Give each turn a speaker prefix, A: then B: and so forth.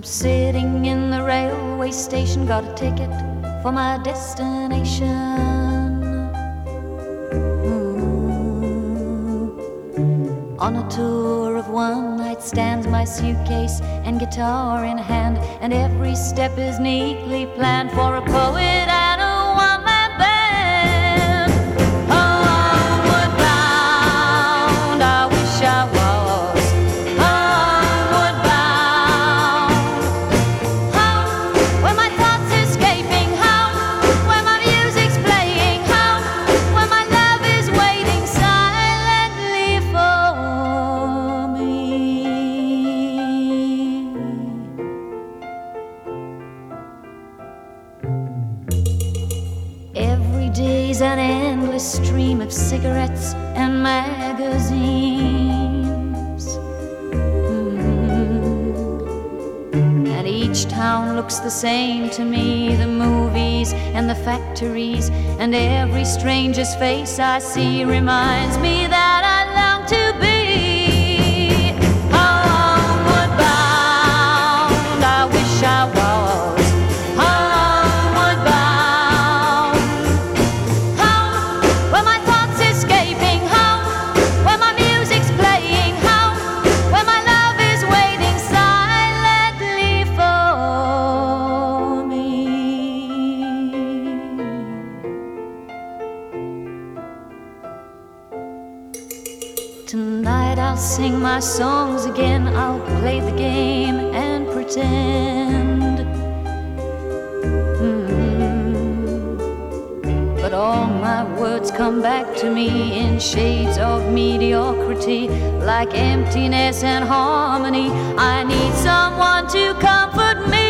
A: Sitting in the railway station, got a ticket for my destination. On a tour of one night stands, my suitcase and guitar in hand, and every step is neatly planned for a poet and a one-man band. Homeward bound, I wish I was homeward bound. Home, where my thoughts escaping, home, where my music's playing, home, where my love is waiting silently for me. Every day's an endless stream of cigarettes and magazines. And each town looks the same to me, the movies and the factories, and every stranger's face I see reminds me that I long to be homeward bound. I wish I was homeward bound. Home, where my thoughts escaping, home, where my music's playing, home, where my love is waiting silently for me. Tonight I'll sing my songs again, I'll play the game and pretend. But all my words come back to me in shades of mediocrity, like emptiness and harmony. I need someone to comfort me.